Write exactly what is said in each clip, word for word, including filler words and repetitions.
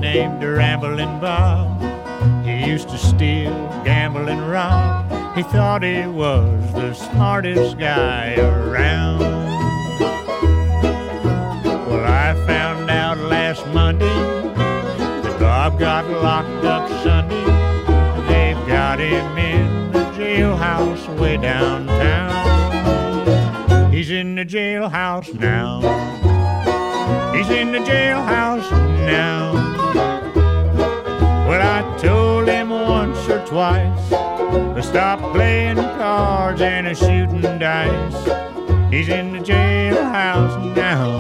named Ramblin' Bob. He used to steal, gamble, and rob. He thought he was the smartest guy around. Well, I found out last Monday that Bob got locked up Sunday. They've got him in the jailhouse way downtown. He's in the jailhouse now. He's in the jailhouse now. Well, I told him once or twice to stop playing cards and a shooting dice. He's in the jailhouse now.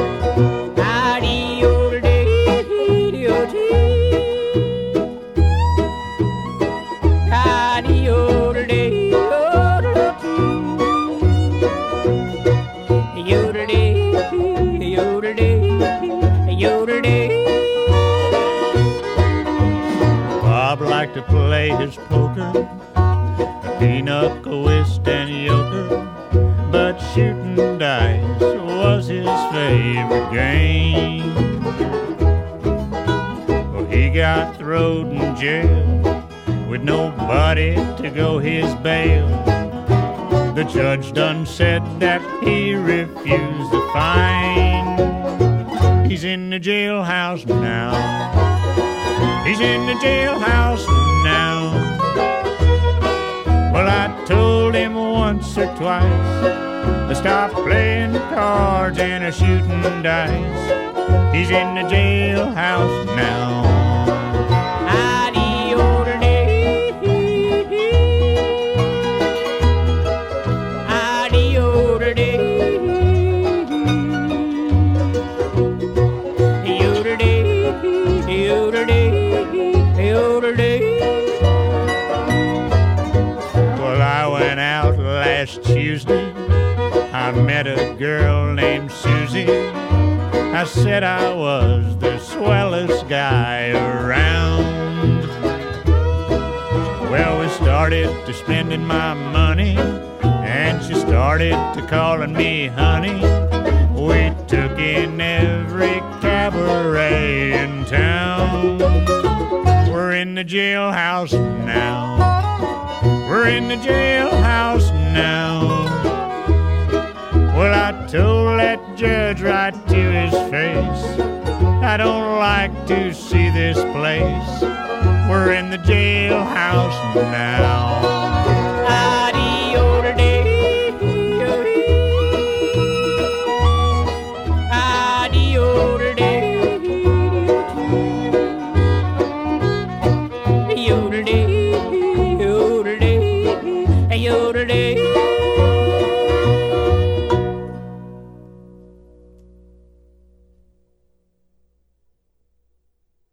Bob liked to play his poker, pinochle, whist, and euchre, but shooting dice was his favorite game. Well, he got thrown in jail with nobody to go his bail. The judge done said that he refused the fine. He's in the jailhouse now. He's in the jailhouse now. Well, I told him once or twice to stop playing cards and a shooting dice. He's in the jailhouse now. Well, I went out last Tuesday. I met a girl named Susie. I said I was the swellest guy around. Well, we started to spending my money, and she started to calling me honey. We took in every cabaret in town. We're in the jailhouse now. We're in the jailhouse now. Well, I told that judge right to his face, I don't like to see this place. We're in the jailhouse now. Yodeling, yodeling, yodeling.